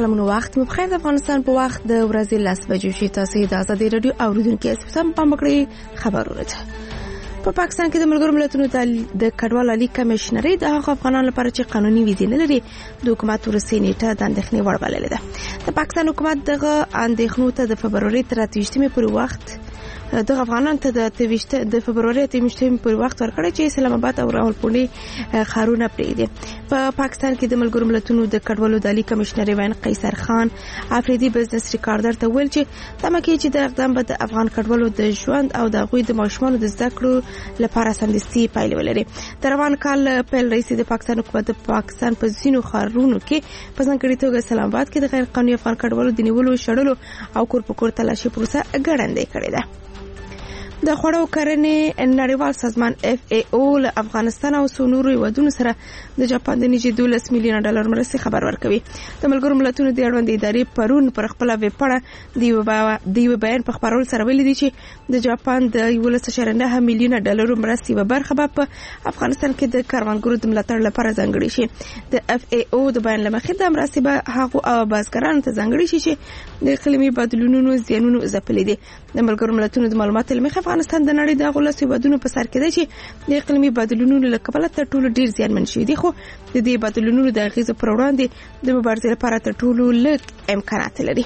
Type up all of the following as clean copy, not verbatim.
سلامونه وخت مو بخیر. د افغانستان په وخت د ورځې 10 بجې شي. تاسو د ازادي رادیو اوریدونکو اساسا پام وکړئ خبرونه ته. په پاکستان کې د ملګرو ملتونو د کډوالو عالی کمشنري د هغو افغانانو لپاره چې قانوني ویزې نه لري د حکومت ورسې نیټه د اندېښنې وړ بللې ده. د پاکستان حکومت دغه اندېښنو ته د فبروري تر 28 پورې وخت د افغانانو ته د فبروري 28 پورې وخت ورکړی چې اسلام آباد او راولپنډي ښارونه پرېږدي. په پاکستان کې د ملګرو ملتونو د کډوالو د عالی کمشنري وین قیصر خان افریدي بزنس ریکارډر ته ویل چې تمه کوي چې د اقدام به د افغان کډوالو د ژوند او د غوي د ماشومانو د زده کړو لپاره سمدستي پایله ولري. د روان کال پیل رئیس د پاکستان حکومت د پاکستان په ځینو ښارونو کې په ځانګړي توګه اسلام آباد کې د غیر قانوني افغان کډوالو د نیولو شړلو او کور په کور تلاشي پروسه ګړندۍ کړې ده. د خوړو کرنې نړیوال سازمان FAO له افغانستان او نورو هیوادونو سره د جاپان د نږدې 12 میلیون ډالر مرستې خبر ورکوي. د ملګرو ملتونو د اړوند ادارې پرون پر خپل ویبپاڼه د یو بیان په خبرولو سره ویلي دي چې د جاپان د 11.9 میلیون ډالر مرستې په برخه په افغانستان کې د کاروانګرو د ملاتړ لپاره ځانګړي شي. د FAO د بیان لمخې د مرستې به هغو بازګرانو ته ځانګړي شي چې د اقلیمي بدلونونو زیانونو ځپلي دي. د ملګرو ملتونو د معلوماتو لمخې افغانستان د نړۍ د غوړ سیبادونو په سر کې دی چې د اقلیمي بدلونونو له کبله تر ټولو ډیر زیانمن شوي دي، خو د دې بدلونونو د اغیزو پر وړاندې د مبارزې لپاره تر ټولو لږ امکانات لري.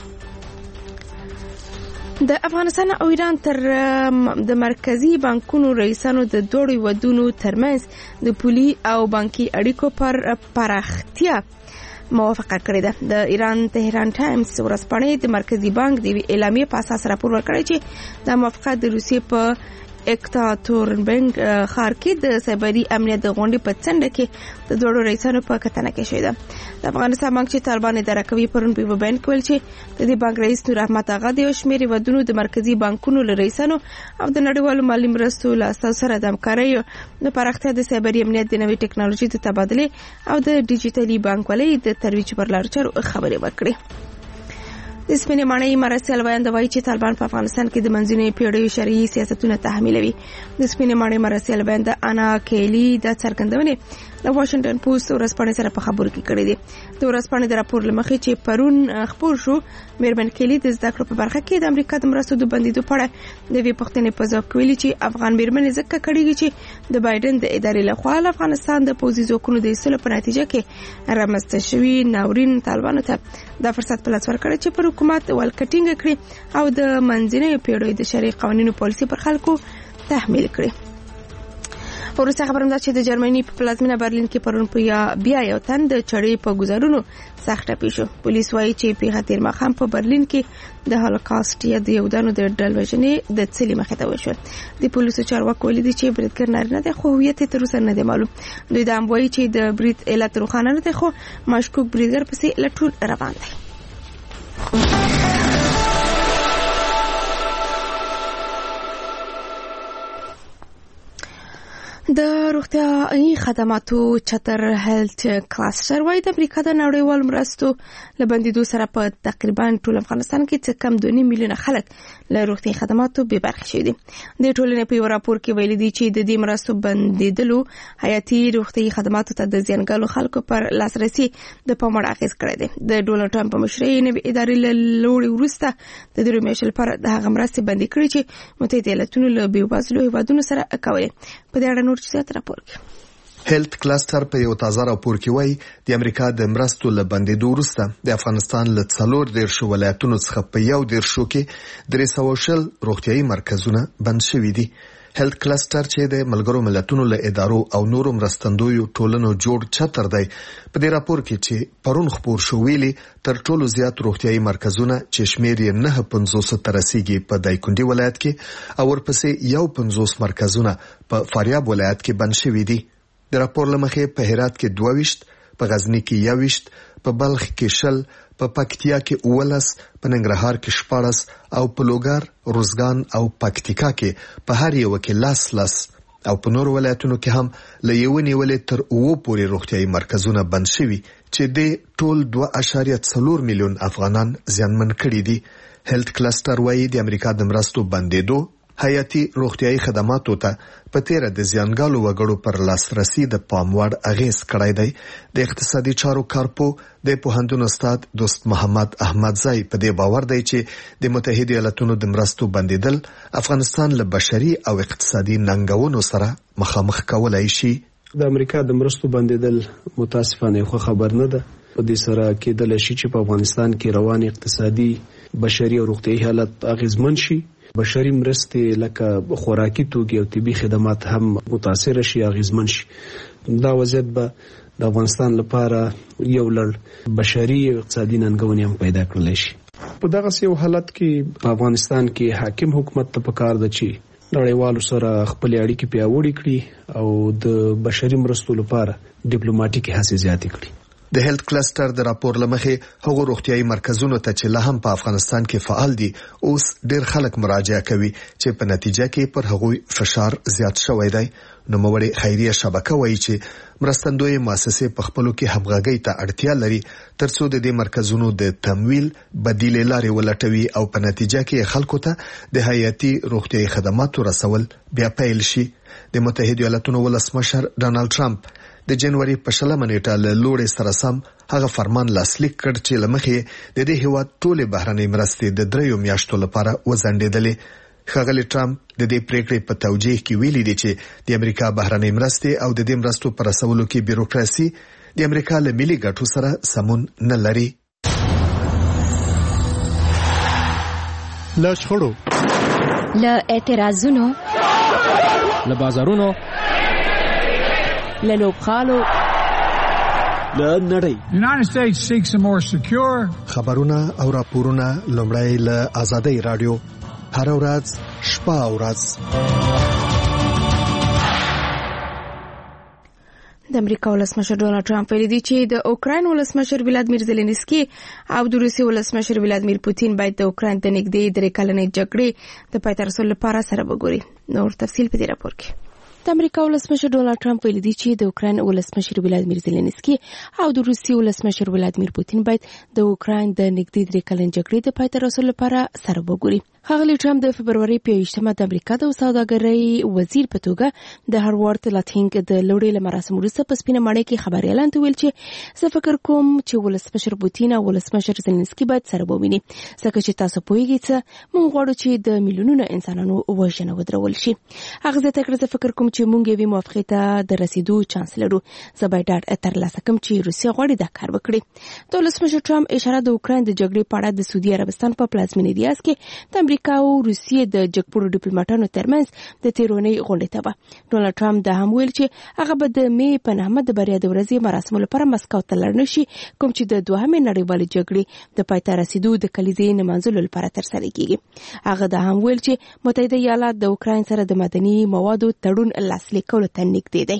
د افغانستان او ایران تر د مرکزی بانکونو رئیسانو د دوړو هیوادونو ترمنځ د پولي او بانکي اړیکو پر پراختیا موافقه کړې ده. د ایران تهران ټایمز ورځپاڼې د مرکزی بانک د اعلامیې په اساس راپور ورکړی چې د موافقه د روسیې په اکاتورنبرګ ښار کې د سایبري امنیت د غونډې په څنډه کې د دوړو رئیسانو په کتنه کې شوې ده. د افغانستان بانک چې طالبان اداره کوي پرون په بیان کې ویل چې د دې بانک رئیس نور احمد اغا د یو شمېر هیوادونو د مرکزی بانکونو له رئیسانو او د نړیوالو مالي مرستو له اساسو سره د همکارۍ د پراختیا د سایبري امنیت د نوې ټکنالوژي د تبادلې او د ډیجیټلي بانکوالۍ د ترویج پر لارو چارو خبرې وکړي. د سپینې ماڼۍ مرسیال ویاند وایي چې طالبان په افغانستان کې د منځنۍ پیړیو شرعي سیاستونه تحمیلوي. د سپینې ماڼۍ مرسیال ویاند انا کیلی د څرګندونې د واشنگټن پوسټ ورځپاڼې سره په خبرو کې کړې دي. د ورځپاڼې د راپور لمخې چې پرون خبر شو مېرمن کیلی د زده کړو په برخه کې د امریکا د مرستو د بندیدو په اړه د وی پښتنې په ځواب کې ویلي چې افغان مېرمنې ځکه کړيږي چې د بایدن د ادارې لخوا افغانستان د پوځي ځواکونو د ایستلو په نتیجه کې رامنځته شوي ناورین طالبانو ته د فرصت په لاس ورکړی چې پر حکومت ولکټینګ کړي او د منځنۍ پیړیو د شرعي قوانینو پالیسي پر خلکو تحمیل کړي. ورسته خبرم ده چې د جرمني په پلازمینه برلین کې پرون بیا یو تن د چړې په گزارونو سخت ټپي شو. پولیس وایي چې پیښه تیر ماښام په برلین کې د هولوکاست یا د یهودانو د ډلوژنې د څلي مخې ته وشو. د پولیسو چارواکو ویلي دي چې بریدګر نارینه دی خو هویت یې تر اوسه نه دی معلوم. دوی دا هم وایي چې د برید علت روښانه نه دی خو مشکوک بریدګر پسې لټول روان دی. د روغتیايي خدماتو چتر هیلث کلاسټر وايي د امریکا د نړیوال مرستو لبندیدو سره په تقریبا ټول افغانستان کې څه کم 2 میلیونه خلک له روغتیايي خدماتو بې برخې شوي دي. د ټولنې په یو راپور کې ویلي دي چې د دې مرستو بندیدلو حیاتي روغتیايي خدماتو ته د زیانګالو خلکو پر لاسرسي د پاموړ اغیز کړی دی. د ډونالډ ټرمپ په مشرۍ نوې ادارې له لوړې وروسته د درې میاشتو لپاره د هغه مرستې بندي کړې چې متحده ایالاتونو له بېوزلو هیوادونو سره کولې. په دې اړه نور څه راپور کوي. هیلث کلاسټر په یو تازه راپور کې وایي د امریکا د مرستو له بندیدو وروسته د افغانستان له 14 ولایتونو څخه په 11 کې 300 روغتیايي مرکزونه بند شوي دي. هیلث کلاسټر چې د ملګرو ملتونو له ادارو او نورو مرستندویو ټولنو جوړ چتر دی په دې راپور کې چې پرون خبر شو ویلي تر ټولو زیات روغتیايي مرکزونه چې شمیر یې 950 تر رسیدي په دایکنډي ولایت کې او ورپسې 150 مرکزونه په فاریاب ولایت کې بند شوي دي. د راپور لمخې په هرات کې 22، په غزنی کې 21، په بلخ کې 10، په پکتیا کې 19، په ننګرهار کې 14 او په لوګر، روزګان او پکتیکا کې په هر یو کې 10 او په نور ولایتونو کې هم له یو نیولې تر 9 پورې روغتیايي مرکزونه بند شوي چې د ټول 2.4 میلیون افغانان زیانمن کړي دي. هیلث کلاسټر وايي د امریکا د مرستو بندیدو حیاتي روغتيایي خدماتو ته په تیر د زیانګالو وګړو پر لاسرسي د پاموړ اغیز کړی دی. د اقتصادي چارو کارپو د پوهنتون استاد دوست محمد احمدزی په دې باور دی چې د متحده ایالاتونو د مرستو بندیدل افغانستان له بشري او اقتصادي ننګونو سره مخامخ کولای شي. د امریکا د مرستو بندیدل متاسفانه خو خبر نه ده. په دې سره کېدل شي چې په افغانستان کې روان اقتصادي بشري او روغتيایي حالت اغیزمن شي. بشري مرستې لکه خوراکي توکي او طبي خدمات هم متاثر شي، اغیزمن شي. دا وضعیت به د افغانستان لپاره یو لړ بشري او اقتصادي ننګونې هم پیدا کړلی شي. په دغه یو حالت کې په افغانستان کې حاکم حکومت ته پکار ده چې نړیوالو سره خپل اړیکې پیاوړې کړي او د بشري مرستو لپاره ډیپلوماټیکي هڅې زیاتې کړي. د هیلث کلستر د راپور لمخې هغو روغتيایي مرکزونو ته چې لا هم په افغانستان کې فعال دي اوس ډېر خلک مراجعه کوي چې په نتیجه کې پر هغوی فشار زیات شوی دی. نوموړی خیریه شبکه وایي چې مرستندوی مؤسسې په خپلو کې همغږۍ ته اړتیا لري ترڅو د دې مرکزونو د تمویل بدیلې لارې ولټوي او په نتیجه کې خلکو ته د حیاتي روغتيایي خدماتو رسول بیا پیل شي. د متحده ایالاتونو ولسمشر ډانلډ ټرمپ د جنوري په 20 نیټه له لوړې سره سم هغه فرمان لاسلیک کړ چې لمخې د دې هیواد ټولې بهرنۍ مرستې د 3 میاشتو لپاره وځنډېدلې. ښاغلی ټرمپ د دې پریکړې په توجیه کې ویلي دي چې د امریکا بهرنۍ مرستې او د دې مرستو پر رسولو کې بیروکراسي د امریکا له ملي ګټو سره سمون نه لري. له شخړو، له اعتراضونو، له بازارونو، له لوبغالو، له نړۍ. United States seeks a more secure. خبرونه او راپورونه لومړی له آزادۍ رادیو هر ورځ شپه او ورځ. د امریکا ولسمشر ډونالد ټرمپ ویلي دی چې د اوکراین ولسمشر ولادیمیر زيلنسکي او د روسي ولسمشر ولادیمیر پوتین باید د اوکراین د نږدې 3 کلنې جګړې د پای ته رسولو لپاره سره وګوري. نور تفصیل په دې راپور کې. د امریکا ولسمشر ډونالد ټرمپ ویلي دی چې د اوکراین ولسمشر ولادیمیر زيلنسکي او د روسي ولسمشر ولادیمیر پوتین باید د اوکراین د نږدې 3 کلنې جګړې د پای ته رسولو لپاره سره وګوري. ښاغلی ټرمپ د فبرवरी 21 د امریکا د سوداګرۍ وزیر په توګه د هاروارد لاتینګ د لوړې لمراسم وروسته په سپینه ماڼۍ کې خبريالان ته ویل چې زه فکر کوم چې ولسمشر پوتین او ولسمشر زيلنسکي باید سره وویني ځکه چې تاسو پوهیږئ چې موږ غواړو چې د میلیونونو انسانانو وژنه ودرول شي. هغه زه تکړه فکر کوم چې موږ یې موافقه ته د رسیدو چانس لرو. زه باید ډاډ ترلاسه کړم چې روسیه غواړي دا کار وکړي. د ولسمشر ټرمپ اشاره د اوکراین د جګړې په اړه د سعودي عربستان په پلازمینې ریاض کې د امریکا او روسیې د جګپوړو ډیپلوماټانو ترمنځ د تیرونی غونډې ته و. ډونالد ټرمپ دا هم ویل چې هغه به د مې په 9 د بریا د ورځې مراسمو لپاره مسکو ته لاړ نشي کوم چې د دوهمې نړیوالې جګړې د پای ته رسیدو د کلیزې نمانځلو لپاره ترسره کیږي. هغه دا هم ویل چې متحده ایالات د اوکراین سره د مدني موادو تړون لاسلیک کولو ته نږدې دی.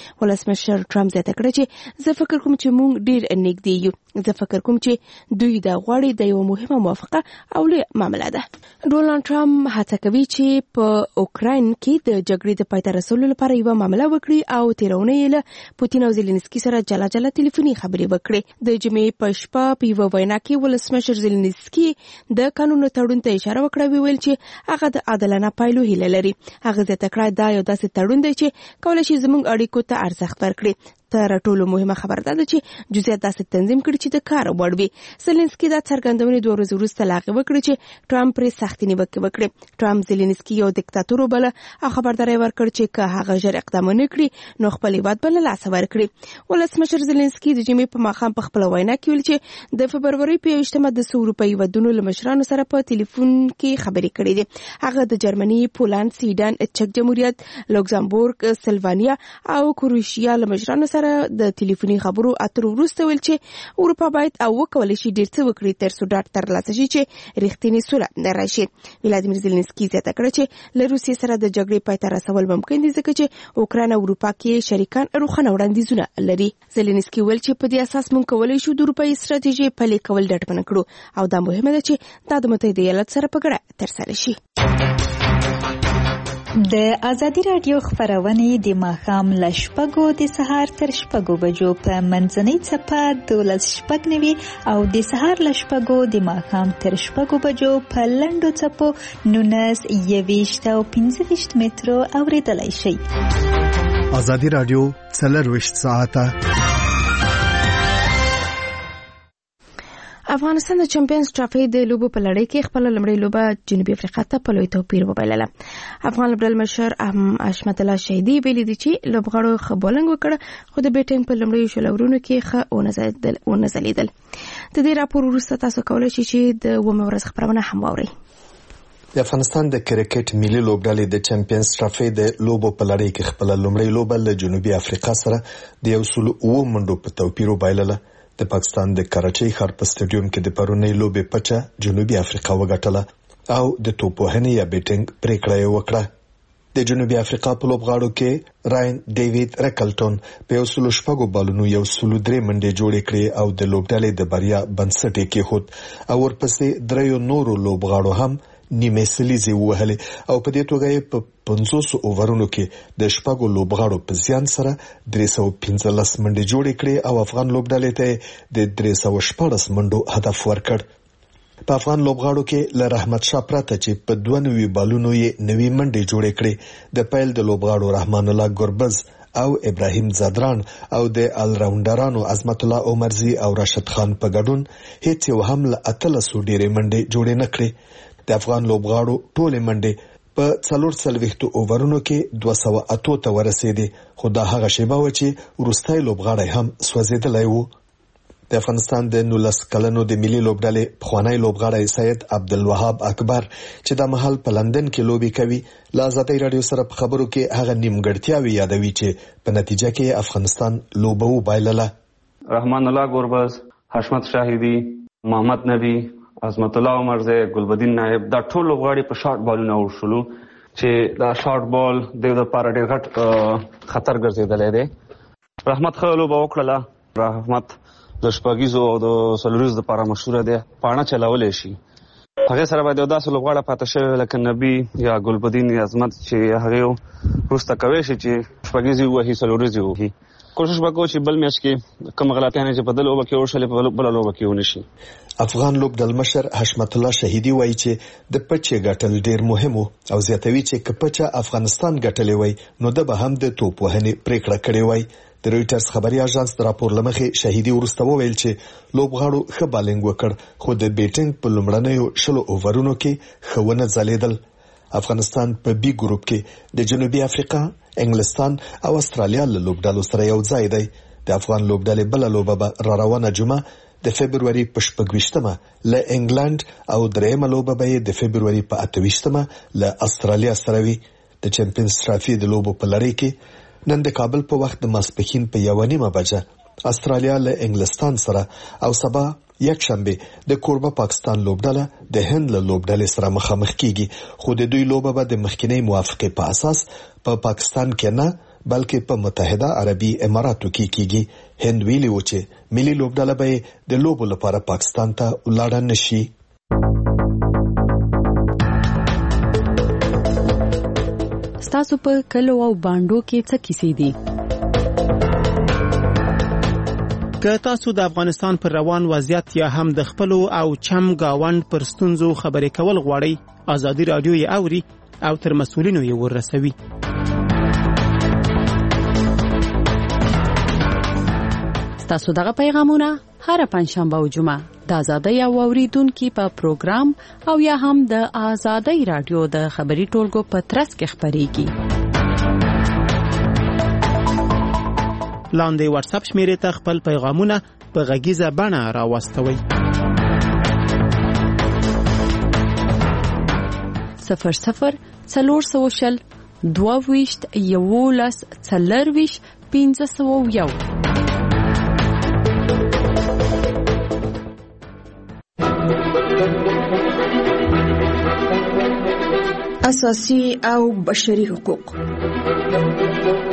ولسمشر ټرمپ زیاته کړه چې زه فکر کوم چې موږ ډیر نږدې یو. زه فکر کوم چې دوی دا غواړي د یو مهمه موافقه او لوی معامله ده. ډونالد ټرمپ هڅه کوي چې په اوکراین کې د جګړې د پای ته رسولو لپاره یو معامله وکړي او تیرونه یې له پوتین او زيلنسکي سره جلا جلا ټلیفوني خبرې وکړي. د جمعې په شپه په یو وینا کې ولسمشر زيلنسکي د قانون تړون ته اشاره وکړه ویل چې هغه د عادلانه پایلو هیله لري. هغه زیاته کړه دا یو داسې تړون دی چې کولای شي زموږ اړیکو ته ارزښت ورکړي. تر ټولو مهمه خبره ده چې جزئیات داسې تنظیم کړي چې د کار وړ وي. زيلنسکي دا څرګندونې 2 ورځې وروسته لاغې وکړي چې ټرمپ پرې سختې نیوکې وکړي. ټرمپ زيلنسکي یو دیکتاتور وبله او خبرداری ورکړ چې که هغه ژر اقدام نه کړي نو خپل هیواد بل لاس ورکړي. ولسمشر زيلنسکي د جمعې په ماښام په خپل وینا کې ویل چې د فبرवरी 21 د اروپایي ودونو لمشرانو سره په ټلیفون کې خبرې کړې دي. هغه د جرمني، پولند، سویډن، چک جمهوریت، لوکزامبورګ، سلوانیا او کروشیا لمشرانو سره د ټلیفوني خبرو اترو وروسته ویل چې اروپا باید او وکولای شي ډیر څه وکړي ترڅو ډاډ ترلاسه شي چې رښتینی سوله راشي. ولادیمیر زيلنسکي زیاته کړه چې له روسیې سره د جګړې پای ته رسول ممکن دي ځکه چې اوکراین او اروپا کې شریکان روښانه وړاندیزونه لري. زيلنسکي ویل چې په دې اساس موږ کولای شو د اروپایي ستراتیژي پلي کول ډاډمن کړو او دا مهمه ده چې دا د متحده ایالات سره په ګډه ترسره شي. د ازادي راډیو خبرونه د ماښام له 6 د سهار تر 6 بجو په منځنۍ څپه 12:09 او د سهار له 6 د ماښام تر 6 بجو په لنډو څپو 19 او 15 مترو اوریدلای شئ. ازادي راډیو 24 ساعته. افغانستان د چمپیونز ټرافي د لوبو په لړۍ کې خپل لومړی لوبه جنوبي افریقا ته په لوی توپیر وبایلله. افغان لوبډل مشر حشمت الله شهیدي ویلي دی چې لوبغاړو ښه بولنګ وکړ خو د بیټینګ په لومړیو شلورونو کې ښه ونه ځلیدل. د دې راپور وروسته تاسو کولی شئ چې د اوومې ورځ خبرونه هم واورئ. د افغانستان د کرکټ ملي لوبډلې د چمپیونز ټرافي د لوبو په لړۍ کې خپل لومړی لوبه له جنوبي افریقا سره د 109 منډو په توپیر وبایلله. د پاکستان د کراچۍ ښار په سټیډیوم کې د پرونی لوبې پچه جنوبي افریقا وګټله او د توپوهنې یا بیټینګ پریکړه یې وکړه. د جنوبي افریقا په لوبغاړو کې راین ډیوید ریکلټون په 106 بالونو 103 منډې جوړې کړې او د لوبډلې د بریا بنسټ یې کېښود او ورپسې درېیو نورو لوبغاړو هم نیمه سلیزي وهلې او په دې توګه یې په 50 اوورونو کې د شپږو لوبغاړو په زیان سره 315 منډې جوړې کړې او افغان لوبډلې ته د 314 منډو هدف ورکړ. په افغان لوبغاړو کې له رحمت شاه پرته چې په 92 بالونو یې 90 منډې جوړې کړې د پیل د لوبغاړو رحمان الله ګربز او ابراهیم زادران او د الراوندرانو عظمت الله عمرزي او راشد خان په ګډون هیڅ یو هم له 1300 ډېرې منډې جوړې نه کړې. د افغان لوبغاړو ټولې منډې په 440 اوورونو کې 208 ته ورسېدې خو دا هغه شیبه و چې وروستۍ لوبغاړی هم سوځېدلی وو. د افغانستان د 19 کلنو د ملي لوبډلې پخوانی لوبغاړی سید عبدالوهاب اکبر چې د محل په لندن کې لوبي کوي له ازادي رادیو سره په خبرو کې هغه نیمګړتیاوې یادوي چې په نتیجه کې افغانستان لوبه وبایلله. رحمان الله ګربز، حشمت شاهدي، محمد نبی، عظمت الله عمرزي، ګلبدین نائب دا ټول لوبغاړي په شارټ بالونه ورشلو چې دا شارټ بال د لپاره ډېر غټ خطر ګرځیدلی دی. رحمت خو لوبه وکړله. رحمت د شپږیزو او د څلوریزو لپاره مشهوره دی، پاڼه چلولی شي. هغې سره باید یو داسې لوبغاړی پاتې شوی لکه نبی یا ګلبدین یا عظمت چې هغې وروسته کوی شي چې شپږیزې ووهي څلوریزې ووهي. کوشش وکړو چې بل میچ کې کوم غلطیانې چې په دې لوبه کې وشلې په بله لوبه کې ونه شي. افغان لوبډل مشر حشمت الله شهیدي وایي چې د پچې ګټل ډېر مهم او زیاتوي چې که پچه افغانستان ګټلې وای نو د به هم د توپ وهنې پریکړه کړې وای. د رویټرز خبري اژانس د راپور لمخې شهیدي ورسته وویل چې لوبغاړو ښه بالینګ وکړ خو د بیټینګ په لومړنیو 10 اوورونو کې ښه ونه ځلیدل. افغانستان په بي ګروپ کې د جنوبي افریقا، انګلستان او استرالیا له لوبډلو سره یو ځای دی. د افغان لوبډلې بل لوبه به را روانه جمعه د فبرवरी په 26مه له انګلند او درېمه لوبه به د فبرवरी په 28مه له استرالیا سره وي. د چمپیونز ټرافي د لوبو په لړۍ کې نن د کابل په وخت د ماسپښین په 1:30 بجه استرالیا له انګلستان سره او سبا یکشنبه د کوربه پاکستان لوبډله د هند له لوبډلې سره مخامخ کیږي خو د دوی لوبه به د مخکینی موافقه په اساس په پاکستان کې نه بلکې په متحده عربي اماراتو کې کیږي. هند ویلي و چې ملي لوبډله به د لوبو لپاره پاکستان ته ولاړ نشي. ستاسو په کلو او باندو کې څه کیسې دي؟ که تاسو د افغانستان پر روان وضعیت یا هم د خپل او چم گاوند پر ستونزو خبرې کول غواړئ، ازادي رادیو یې اوري او تر مسؤلینو یې ورسوي. تاسو دغه پیغامونه هر پنځشنبه او جمعه د ازادي او اوریدونکو په پروګرام او یا هم د ازادي رادیو د خبري ټولګو په ترڅ کې خبريږي. لاندې واتس اپ شمیرې ته خپل پیغامونه په غږیزه بڼه راوستوئ. 00 400 22 11 40 501. اساسي او بشري حقوق.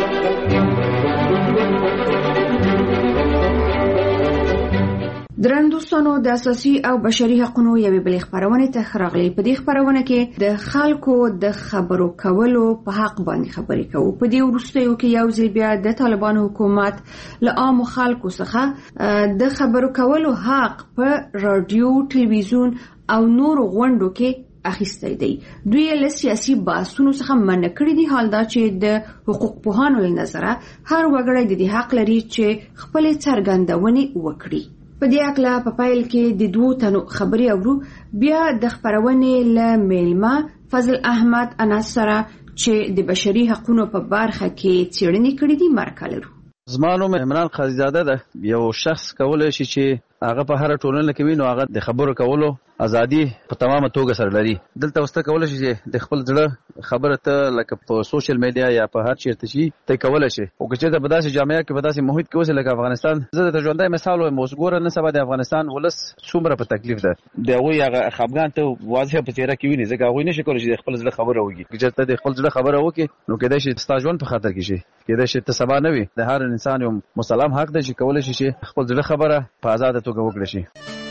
درندو دوستانو د اساسي او بشري حقوقو یوې بلې خبرونه ته راغلي. په دې خبرونه کې د خلکو د خبرو کولو په حق باندې خبرې کوو. په دې وروستیو کې یو ځل بیا د طالبانو حکومت له عام خلکو څخه د خبرو کولو حق په رادیو، ټلویزیون او نور غونډو کې اخیستی دی. دوی له سیاسي بحثونو څخه منع کړی دي. حال دا چې د حقوق پوهانو له نظره هر وګړی د دې حق لري چې خپل څرګندونې وکړي. په دې اړه په پیل کې د دوه تنو خبري اورو. بیا د خبرونې له میلمه فضل احمد انس سره چې د بشري حقوقو په برخه کې څېړنې کړې دي مرکه لرو. زما نوم عمران قاضیزاده ده. یو شخص کولای شي چې هغه په هر ټولنه کې وي نو هغه د خبرو کولو ازادي په تمامه توګه سره لري. دلته وسته کولای شي چې د خپل ځړه خبره ته لکه په سوشل میډیا یا په هر چیرته شي ته کولای شي. او که چېرته په داسې جامعه کې په داسې محیط کې اوسې لکه افغانستان، زه د ژوندۍ مثال وایم. اوس ګوره نن سبا د افغانستان ولس څومره په تکلیف ده. د هغوی هغه خفګان ته واضح په څېره کې ویني، ځکه هغوی نشي کولی چې د خپل زړه خبره وکړي. که چېرته د خپل زړه خبره وکړي نو کېدای شي ستا ژوند په خطر کې شي، کېدای شي ته سبا نه وي. د هر انسان یو مسلم حق دی چې کولی شي چې خپل زړه خبره په آزاده توګه وکړي شي.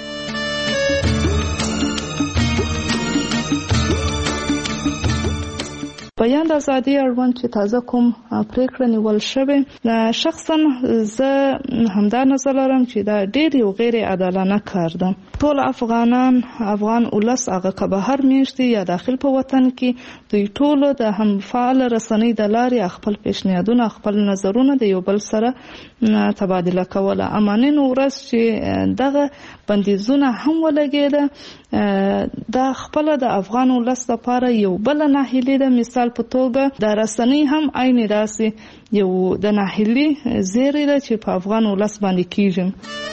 بیان د ازادي اړوند چې تازه کوم پریکړه نیول شوې، شخصا زه همدا نظر لرم چې دا ډېر یو غیر عادلانه کار ده. ټول افغان ولس هغه که بهر میشتي یا داخل په وطن کې، دوی ټول د هم فعال رسنۍ د لارې خپل پیشنهادونه، خپل نظرونه د یو بل سره تبادله کوله. اما نن ورځ چې دغه بندیزونه هم ولګېده، دا خپل د افغان ولس لپاره یو بل ناهیلي ده. مثال په توګه د رسنۍ هم عین داسې یو د ناهیلي زیری ده چې په افغان ولس باندې کیږي.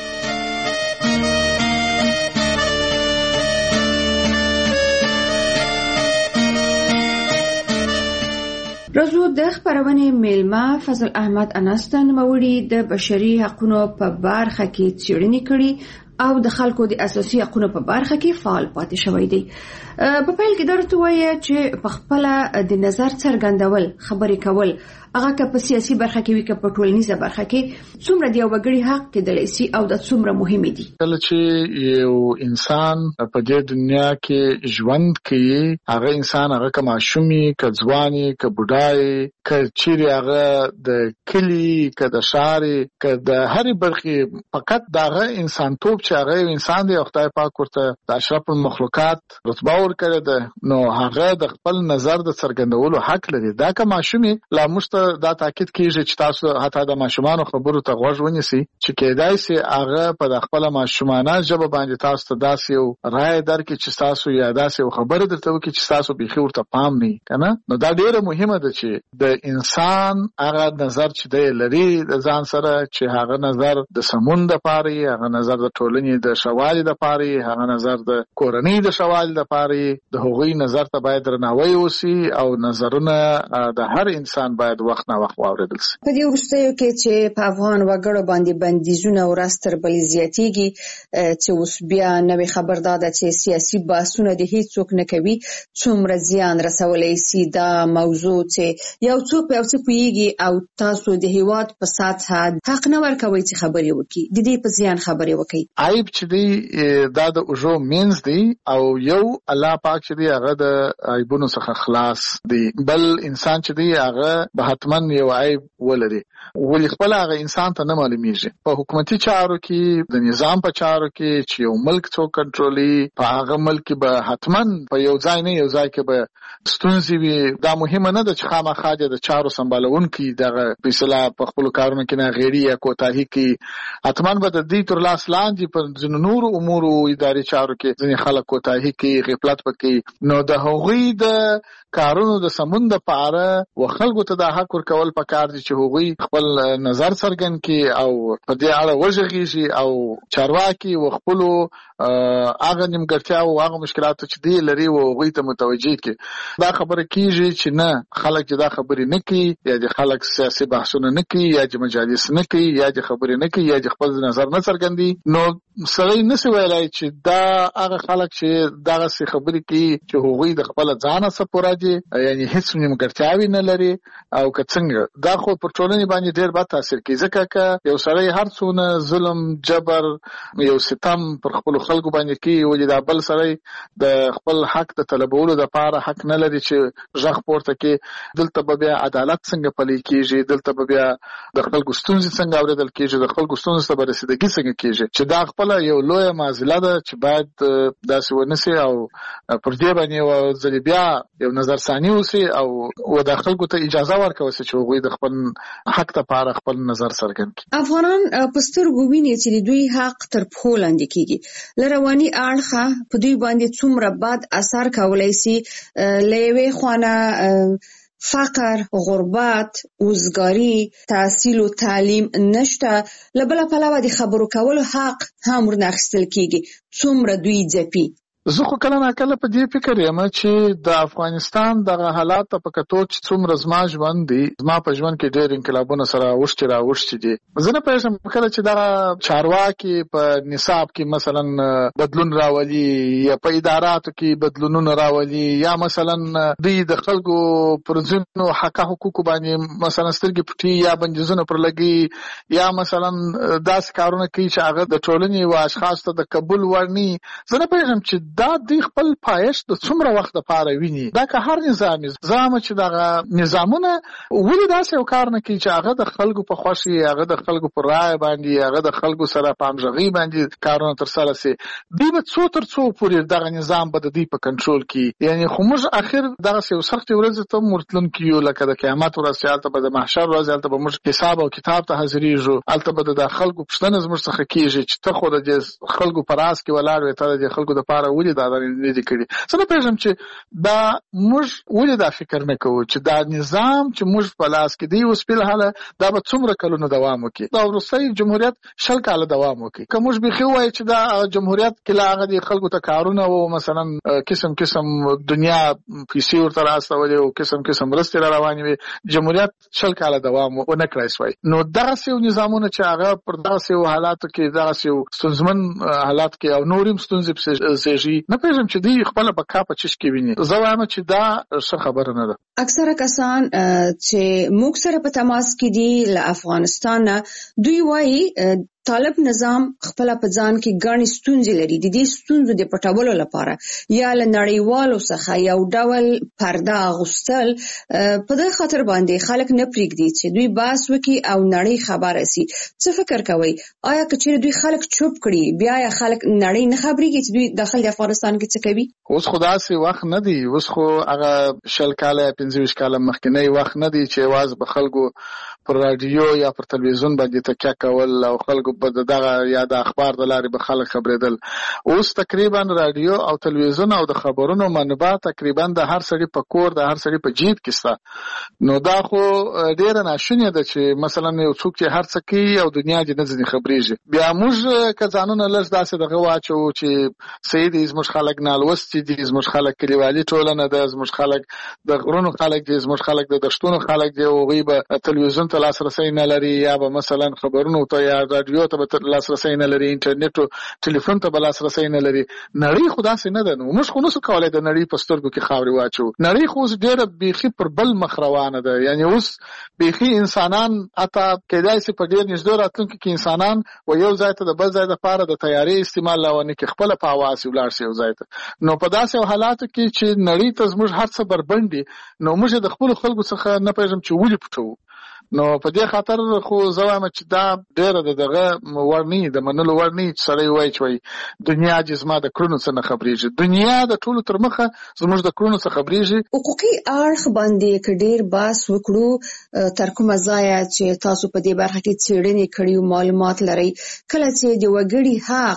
راځو د خبرونې میلمه فضل احمد انس ته نوموړي د بشري حقوقو په برخه کې څېړنې کړي او د خلکو د اساسي حقوقو په برخه کې فعال پاتې شوی دی. په پیل کې درته وایي چې په خپل د نظر څرګندول، خبرې کول، هغه که په سیاسي برخه کې وي که په ټولنیزه برخه کې، څومره د یو وګړي حق کېدلی شي او دا څومره مهم دي. کله چې یو انسان په دې دنیا کې ژوند کوي، هغه انسان هغه که ماشوم وي، که ځوان وي، که بوډا وي، که چیرې هغه د کلي، که د ښار، که د هرې برخې، فقط دغه انسانتوب چې هغه یو انسان دی او خدای پاک ورته د اشرف المخلوقات رتبه ورکړې ده، نو هغه د خپل نظر د څرګندولو حق لري. دا که ماشوم لا موږ ته دا تاکید کیږي چې تاسو حتی د ماشومانو خبرو ته غوږ ونیسئ چې کېدای شي هغه په د خپل ماشومانه ژبه باندې تاسو ته داسې یو رایه درکړي چې تاسو یا داسې یو خبره درته وکړي چې تاسو بیخي ورته پام نه وي، که نه؟ نو دا ډېره مهمه ده چې د انسان هغه نظر چې دی لري د ځان سره، چې هغه نظر د سمون دپاره وي، هغه نظر د ټولنې د ښه والي دپاره وي، هغه نظر د کورنۍ د ښه والي دپاره وي. د هغوی نظر ته باید درناوی وسي او نظرونه د هر انسان باید وخت نه وخت واورېدل شي. په دې وروستیو کې چې په افغان وګړو باندې بندیزونه ورځ تر بلې زیاتېږي، چې اوس بیا نوې خبر دا ده چې سیاسي بحثونه د هیڅوک نه کوي، څومره زیان رسولی شي دا موضوع چې یو څوک په یو څه پوهېږي او تاسو د هېواد په سطحه حق نه ورکوئ چې خبرې وکړي، د دې په زیان خبرې وکړي. عیب چې دی دا د اوږو منځ دی او یو الله پاک چې دی هغه د عیبونو څخه خلاص دی. بل انسان چې دی هغه به حتما یو عیب ولري، ولې خپل هغه انسان ته نه معلومیږي. په حکومتي چارو کې، د نظام په چارو کې چې یو ملک څوک کنټرولي، په هغه ملک کې به حتما په یو ځای نه یو ځای کې به ستونزې وي. دا مهمه نه ده چې خامخا د چارو سمبالونکي دغه فیصله په خپلو کارونو کې ناغېړي یا کوتاهي کوي. حتما به د دې تر لاس لاندې په ځینو نورو امورو اداري چارو کې ځینې خلک کوتاهي کوي، غفلت به کوي. نو د هغوی د کارونو د سمون دپاره و خلکو ته دا حق ورکول پکار دي چې هغوی خپل نظر څرګند کړي او په دې اړه وږغېږي او چارواکي و خپلو هغه نیمګړتیا او هغه مشکلات چې دی لري او هغه ته متوجي کی. دا خبره کیږي چې نه خلک دا خبرې نه کوي یا د خلک سیاسي بحثونه نه کوي یا د مجالس نه کوي یا د خبرې نه کوي یا د خپل نظر نه څرګندي. نو سړی نشي ویلای چې دا هغه خلک چې دغه څه خبرې کوي چې هغه د خپل ځان څخه پوره دي یعنی هیڅ نیمګړتیاوي نه لري او که څنګه دا خو پر ټولنې باندې ډېر بد تاثیر کوي ځکه چې یو سړی هر څونه ظلم جبر یو ستم پر خپل خلکو باندې کوي او دا بل سړی د خپل حق د طلبولو لپاره حق نه لري چې ځخ پورته کې. دلته به بیا عدالت څنګه پلي کیږي، دلته به بیا د خلکو ستونزې څنګه اوریدل کیږي، د خلکو ستونزې ته به رسیدګي څنګه کیږي چې دا خپل یو لوی معضله ده چې باید داسې ونسي او پر دې باندې ځل بیا یو نظر ثاني وسی او د خلکو ته اجازه ورکوي چې هغوی د خپل حق لپاره خپل نظر څرګند کړي. افغانان پستر ګوینه چې دوی حق تر پښو لاندې کیږي لرواني اړخه په دوی باندې څومره بد اثر کولای شي. لوي خوانه فقر، غربت، وزګاری، تحصیل او تعلیم نشته، لبل پلاوه د خبرو کولو حق هم ورناخستل کیږي. څومره دوی ځپي. زه خو کله ناکله په دې فکر یم چې د افغانستان دغه حالات په کتو چې څومره زما ژوند دی، زما په ژوند کې ډېر انقلابونه سره راوښتي دي. زه نه پوهېږم کله چې دغه چارواکي په نصاب کې مثلا بدلون راولي یا په اداراتو کې بدلونونه راولي یا مثلا دوی د خلکو پر ځینو حقوقو باندې مثلا سترګې پټي یا بندیزونه پر لګي یا مثلا داسې کارونه کوي چې هغه د ټولنې او اشخاص ته د قبول وړ نه. زه نه پوهېږم چې دا دی خپل پایښت د څومره وخت لپاره ویني. دا که هر نظام چې دغه نظامونه ولې داسې یو کار نه کوي چې هغه د خلکو په خوښي، هغه د خلکو په رایه باندې، هغه د خلکو سره په همغږۍ باندې کارونه ترسره شي. دوی به څو تر څو پورې دغه نظام به د دوی په کنټرول کې یعنی خو موږ اخر دغه یو سخت ورځ ته مرتلون کیو لکه د قیامت ورځ چې هلته به د محشر ورځ هلته به موږ حساب او کتاب ته حاضرېږو. هلته به د خلکو پوښتنه زموږ څخه کیږي چې ته خو د خلکو په راس کې ولاړ وې، ته د خلکو دپاره ولې دا نه دي کړي. زه نه پوهېږم چې دا موږ ولې دا فکر نه کوو چې دا نظام چې موږ په لاس کې دی اوس فلحاله دا به څومره کلونه دوام وکړي. دا وروستی جمهوریت 20 کاله دوام وکړي. که موږ بیخي ووایو چې دا جمهوریت کې لا هغه د خلکو ته کارونه او مثلا قسم دنیا پیسې ورته راستولې او قسم مرستې را روانې وي، جمهوریت 20 کاله دوام ونه کړی شوی. نو دغسې یو نظامونه چې هغه پر دغسې یو حالاتو کې دغسې یو ستونزمن حالات کې او نور هم ستونزې پسې زیږي، نه پوهېږم چې دوی خپله په کاپه چشکې ویني. زه وایم چې دا ښه خبره نه ده. اکثره کسان چې موږ سره په تماس کې دي له افغانستان نه، دوی وایي طالب نظام خپل په ځان کې ګڼې ستونزې لري. د دې ستونزو د پټولو لپاره یا له نړیوالو څخه یو ډول پرده اغوستل په دې خاطر باندې خلک نه پرېږدي چې دوی بحث وکړي او نړۍ خبره سي. څه فکر کوئ؟ آیا که چېرې دوی خلک چوپ کړي بیا یا خلک نړۍ نه خبرېږي چې دوی داخل د افغانستان کې څه کوي؟ اوس خو داسې وخت نه دی. اوس خو هغه 20 کاله 25 کاله مخکینی وخت نه دی چې یوازې به خلکو پر رادیو یا پر تلویزیون باندې تکیه کول او خلکو په دغه یا د اخبار د لارې به خلک خبرېدل. اوس تقریبا رادیو او تلویزیون او د خبرونو منبع تقریبا د هر سړي په کور، د هر سړي په جیب کې شته. نو دا خو ډېره ناشونې ده چې مثلا یو څوک چې هر څه کوي او دنیا دې نه ځینې خبرېږي. بیا موږ که ځانونه لږ داسې دغه واچوو چې صحیح دي، زموږ خلک نالوستي دي، زموږ خلک کلیوالي ټولنه ده، زموږ خلک د غرونو خلک دي، زموږ خلک د دشتونو خلک دي، هغوی به تلویزیون ته لاسرسی نه لري یا به مثلا خبرونو ته یا رادیو ته به لاسرسی نه لري، انټرنیټ او ټلیفون ته به لاسرسی نه لري. نړۍ خو داسې نه ده. نو موږ خو نسو کولی د نړۍ په سترګو کې خاورې واچو. نړۍ خو اوس ډېره بیخي پر بل مخ روانه ده. یعنې اوس بیخي انسانان حتی کیدای شي په ډېر نږدې راتلونکي کې انسانان و یو ځای ته د بل ځای دپاره د تیارې استعمال لاونه کې خپله په هوا سي ولاړ شي یو ځای ته. نو په داسې حالاتو کې چې نړۍ ته زموږ هر څه بربند دي، نو موږ د خپلو خلکو څخه نه پوهېږم چې ولې پټوو. نو په دې خاطر خو زه وایم چې دا ډېره د دغه وړ نه د منلو وړ نه چې سړی وایي چې دنیا چې زما د کړنو څه نه خبرېږي. دنیا د ټولو تر مخه زموږ د کړنو څه خبرېږي. حقوقي اړخ باندې که ډېر بحث وکړو، تر کومه ځایه چې تاسو په دې برخه کې څېړنې کړي او معلومات لرئ، کله چې د وګړي حق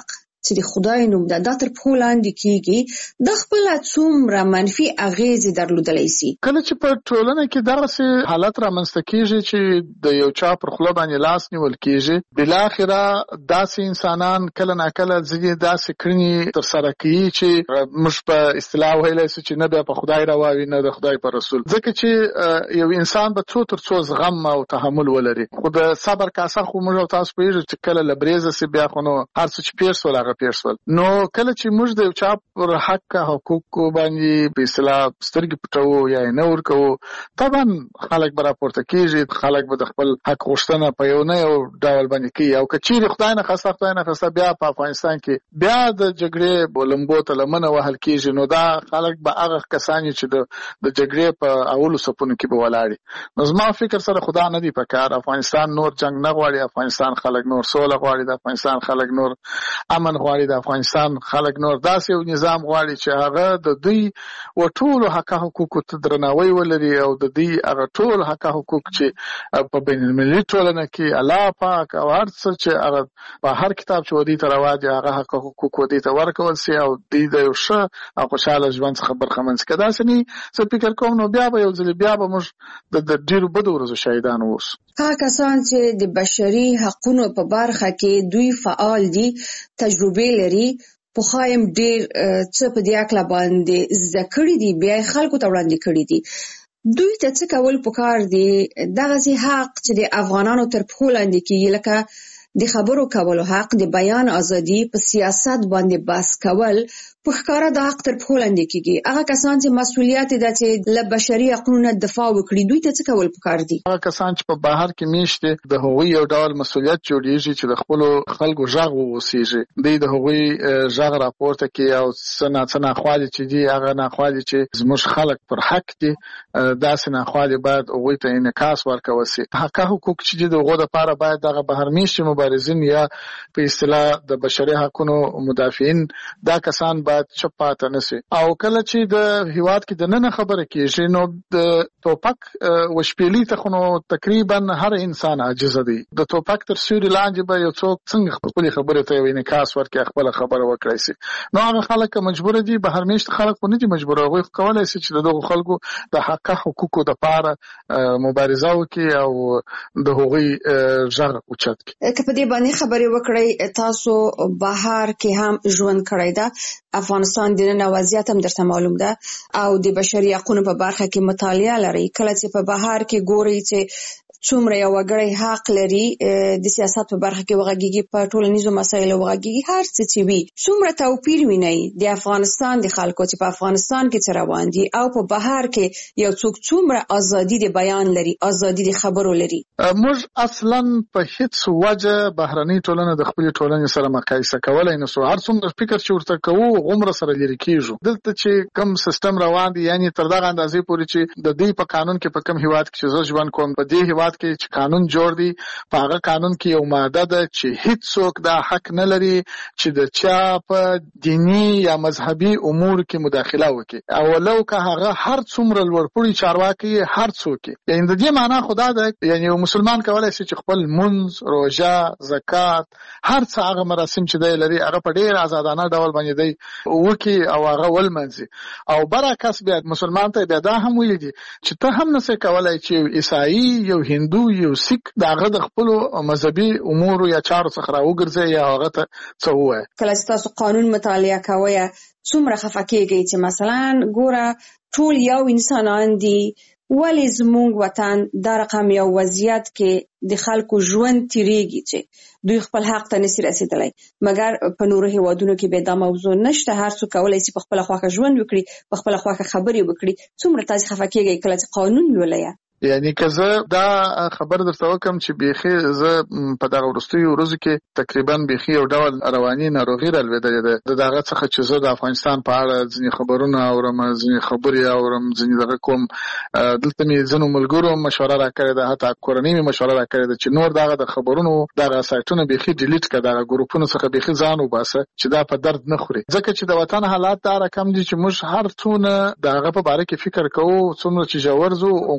چې د خدای نوم دا تر پښو لاندې کیږي د خپل څومره منفي اغیزې درلودلی سي. کله چې په ټولنه کې دغه حالت رامنځته کیږي چې د یو چا پر خوله باندې لاس نیول کیږي، بلاخره داسې انسانان کله ناکله ځینې داسې کړنې ترسره کوي چې موږ په اصطلاح ویلی سو چې نه د په خدای رواوي نه د خدای په رسول، ځکه چې یو انسان به څو تر څو زغم او تحمل ولري. خو د صبر کاسه خو موږ او تاسو پوهېږو چې کله له بریزه سي بیا خو نو هر څه چې پېښ سول هغه پېښ سول. نو کله چې موږ د یو چا پر حق حقوقو باندې په اصطلاح سترګې پټوو یا یې نه ورکوو، طبعا خلک به راپورته کېږي، خلک به د خپل حق غوښتنه په یو نه یو ډول باندې کوي. او که چیرې خدای نه خسته بیا په افغانستان کې بیا د جګړې لمبو ته لمنه وهل کېږي، نو دا خلک به هغه کسان چې د جګړې په اولو صفونو کې به ولاړي. نو زما فکر سره خدا نه دی پکار. افغانستان نور جنگ نه غواړي، افغانستان خلک نور سوله غواړي، د افغانستان خلک نور امن غواړي، د افغانستان خلک نور داسې یو نظام غواړي چې هغه د دوی و ټولو حق حقوقو ته درناوی ولري او د دوی هغه ټول حق حقوق چې په بین المللي ټولنه کې الله پاک او هر څه چې هغه په هر کتاب چې ودی ته رواج هغه حق حقوق ودی ته ورکول سي او دوی د یو ښه او خوشاله ژوند څخه برخمن سي. که داسې نه څه فکر کوم نو بیا به یو ځل بیا به موږ د ډیرو بدو ورځو شاهدان اوسو. هغه کسان چې د بشري حقوقو په برخه کې دوی فعال دي، تجربه لري، په خایم ډیر څه په دې اکلا باندې زده کړی دي، بیا خلکو ته وړاندې کړی دي. دوی ته څه کول پکار دي؟ دغه حق چې د افغانانو تر پښو لاندې کیږي، لکه د خبرو کولو حق، د بیان ازادي، په سیاست باندې بحث کول، په ښکاره د حق تر پښو لاندې کیږي. هغه کسان چې مسؤلیت ده چې له بشري حقوقو دفاع وکړي، دوی ته څه کول پکار دي؟ هغه کسان چې په بهر کې میشته د هغوی یو ډول مسؤلیت جوړیږي چې د خپل خلکو ژغ ووسیږي، دوی د هغوی ژغ راپورته کوي او څه ناخوالې چې دي هغه ناخوالې چې زموږ خلک پر حق دي داسې ناخوالې باید هغوی ته انعکاس ورکول سي. حق حقوق چې دي د هغو دپاره باید دغه بهر میشتي مبارزین یا په اصطلاح د بشري حقوقو مدافعین دا کسان باید چپ پاته نشي. او کله چې د هیواد کې د نن خبره کېږي نو د توپک وشپېلي ته خو نو تقریبا هر انسان عاجز دی. د توپک تر سیوري لاندې به یو څوک څنګه خپل خبره ته انعکاس ورکړي، خپل خبره وکړي سي. نو هغه خلک مجبور دي، بهر میشت خلک خو نه دي مجبور، هغوی کولای سي چې دغه خلکو د حق حقوقو لپاره مبارزه وکړي او د هغوی ژغ اوچت کړي. که په دې باندې خبرې وکړئ، تاسو بهر کې هم ژوند کړی ده، افغانستان د نن وضعیت هم درته معلوم ده او د بشري حقوقو په برخه کې مطالعه لري. کله چې په بهر کې ګوري چې څومره یو وګړی حق لري د سیاست په برخه کې وغږیږي، په ټولنیزو مسایلو وغږیږي، هر څه چې وي، څومره توپیر ویني د افغانستان د خلکو چې په افغانستان کې څه روان دي او په بهر کې یو څوک څومره ازادي د بیان لري، ازادي د خبرو لري. موږ اصلا په هیڅ وجه بهرنۍ ټولنه د خپل ټولنې سره مقایسه کولای نه سو. هر څومره فکر چې ورته کوو عمر سره لري کیږو. دلته چې کم سیستم روان دی، یعنی تر دغه اندازې پورې چې د دې په قانون کې په کم هیواد کې چې زه ژوند کوم، په دې هیواد کې چې قانون جوړ دی، په هغه قانون کې یو ماده ده چې هیڅ څوک دا حق نه لري چې د چا په دینی یا مذهبي امور کې مداخله وکړي، او لو که هغه هر څومره لوړپوړي چارواکي هر څوک. یعنی د دې معنا خدا ده، یعنی یو مسلمان کولای شي چې خپل منځ، روژه، زکات، هر څه هغه مراسم چې دی لري هغه په ډیر آزادانه ډول باندې دی وکي او هغه ولمنځي. او برعکس بیا مسلمان ته بیا دا هم ویل دي چې ته هم نسې کولای چې عیسائی، یو هندو، یو سیک دغه د خپل مذهبي امور یا چارو څخه راوګرځي یا هغه ته څه وایي. کله چې تاسو قانون مطالعه کوئ څومره خفه کېږئ چې مثلا ګوره ټول یو انسانان دي، ولی زمونږ وطن دا رقم یو وضعیت کې د خلکو ژوند تیریږي چې دوی خپل حق ته نشي رسیدلی، مګر په نورو هیوادونو کې به دا موضوع نشته، هر څوک کولی شي په خپله خوښه ژوند وکړي، په خپله خوښه خبرې وکړي. څومره تاسې خفه کېږئ کله چې قانون لولئ؟ یعنی که زه دا خبر درته وکم چې بیخي زه په دغه وروستیو ورځو کې تقریبا بیخي یو ډول رواني ناروغي رالوېدلې ده. د دغه څخه چې زه د افغانستان په اړه ځینې خبرونه اورم، ځینې خبرې اورم، ځینې دغه کوم. دلته مې ځینو ملګرو مشوره راکړې ده، حتی کورنۍ مې مشوره راکړې ده چې نور دغه د خبرونو دغه سایټونه بیخي ډیلیټ کړه، دغه ګروپونو څخه بیخي ځان وباسه چې دا په درد نه خوري. ځکه چې د وطن حالات دا رقم دي چې موږ هر څونه دغه په باره کې فکر کوو، څومره چې ژور ځو هغومره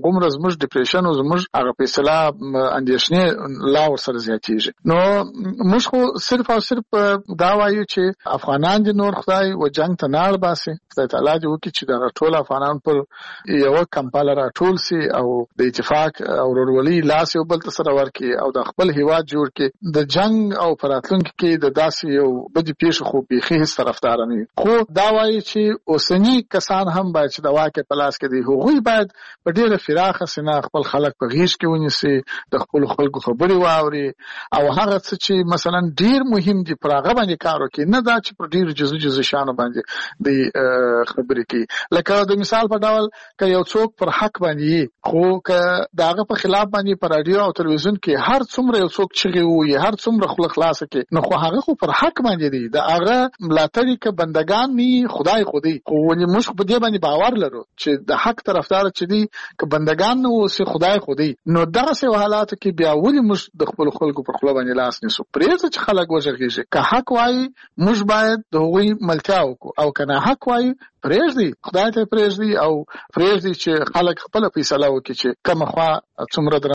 زموږ ډیپریشن او زموږ هغه فیصله اندېښنې لا ورسره زیاتېږي. نو موږ خو صرف او صرف دا وایو چې افغانان دي نور خدای و جنگ ته نه اړباسي، خدای تعالی دې وکړي چې دغه ټول افغانان پر یوه کمپاله راټول سي او د اتفاق او ورورولۍ لاس یو بل ته سره ورکړي او د خپل هیواد جوړ کړي. د جنگ او په راتلونکي کې د داسې یو بدې پیښې خو بیخي هېڅ طرفدار نه وي. خو دا وایي چې اوسني کسان هم باید چې د واک په لاس کې دي، هغوی باید په ډېره پراخه سینه خپل خلک په غېږ کې ونیسي، د خپلو خلکو خبرې واوري او هغه څه چې مثلا ډېر مهم دي پر هغه باندې کار وکړي، نه دا چې پر ډېرو جزو شیانو باندې د خبرې کوي. لکه د مثال په ډول که یو څوک پر حق باندې خو که د هغه په خلاف باندې په رادیو او تلویزیون کې هر څومره یو څوک چغې ووایي، هر څومره خوله خلاصه کړي، نو خو هغه خو پر حق باندې دی، د هغه ملاتړي که بندګان نه خدای خو دی. خو ولې موږ په دې باندې باور لرو چې د حق طرفدار چې دی که بندګان نه اوسي خدای خو دی. نو دغسې حالاتو کې بیا ولې موږ د خپلو خلکو پر خوله باندې لاس نیسو؟ پرېږده چې خلک وغږېږي. که حق وایي موږ باید د هغوی ملتیا وکړو، او که نه حق وایي پرېږدي خدای ته پرېږدي او پرېږدي چې خلک خپله فیصله وکړي چې کومه خوا څومره